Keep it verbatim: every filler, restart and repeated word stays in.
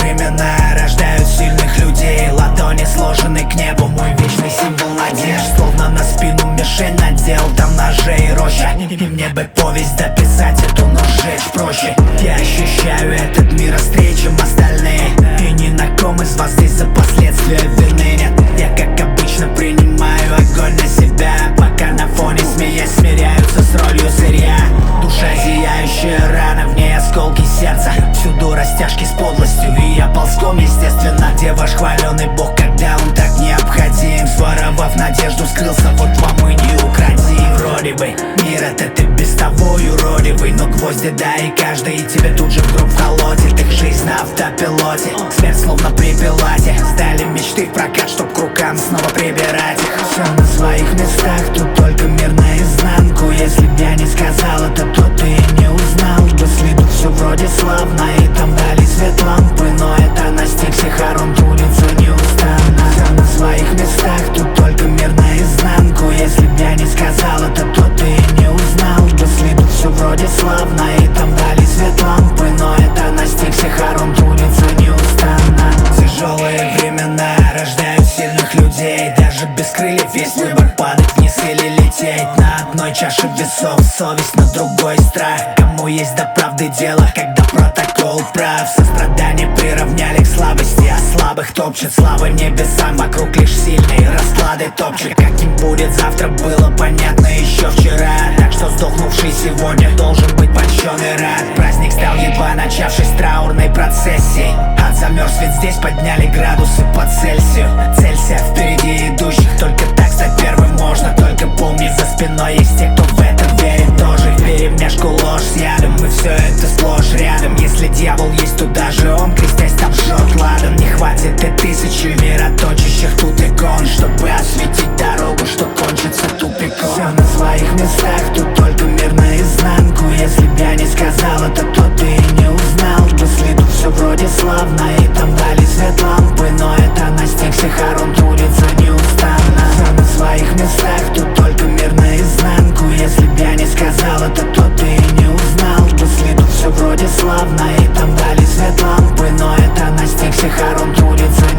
времена рождают сильных людей. Ладони сложены к небу, мой вечный символ надежд. Словно на спину мишень надел, там ножей роща. И мне бы повесть дописать эту, но сжечь проще. Я ощущаю этот мир острее, чем остальные, и ни на ком из вас здесь за последствия вины нет. Я как обычно принимаю огонь на себя, пока на фоне смеясь смиряются с ролью сырья. Душа зияющая рана, в ней осколки сердца, всюду растяжки с подлостью, и я ползком, естественно. Где ваш хваленый бог, когда он так необходим? Своровав надежду, скрылся, вот вам и не укради. Вроде бы мир этот и без того юродивый, но гвозди, да, и каждый, и тебе тут же в гроб колотит. Их жизнь на автопилоте, смерть словно при пилате. Сдали мечты в прокат, чтоб к рукам снова прибирать их. Все на своих местах, тут только мир наизнанку. Если б я не сказал это, то ты и не узнал бы. С виду все вроде славно, и там дали свет лампы, но это настиг всех, Арон трудится неустанно. Все на своих местах, тут только мир наизнанку. Если б я не сказал это, то ты и не узнал бы. С виду все вроде славно, и там дали свет лампы, но это настиг всех, Арон трудится неустанно. Тяжелые времена рождают сильных людей. Даже без крыльев есть выбор, падать вниз или лететь. На одной чаше весов совесть, на другой страх. Кому есть до правды дело, когда протокол прав? Сострадание приравняли к слабости, а слабых топчет славы небесам. Вокруг лишь сильные расклады топчут. Каким будет завтра, было понятно еще вчера. Так что сдохнувший сегодня должен быть польщен и рад. Праздник стал едва начавшись траурной процессией. Ад замерз, ведь здесь подняли градусы по Цельсию. Целься впереди идущих, только так стать первым можно. Только помни, за спиной есть те, кто в это верит тоже. Вперемешку ложь с ядом, и все это сплошь рядом. Если дьявол есть, то даже он, крестясь, там жжет ладан. Не хватит и тысячи мироточащих тут икон, чтобы осветить дорогу, что кончится тупиком. Все на своих местах, тут только мир наизнанку. Если б я не сказал это, то ты и не узнал бы. С виду все вроде славно, и там дали свет лампы, но это настиг всех, Арон трудится неустанно. Все на своих местах, тут только мир наизнанку. Если б я не сказал это, то ты и не узнал бы. С виду все вроде славно, и там дали свет лампы, но это настиг всех, Арон трудится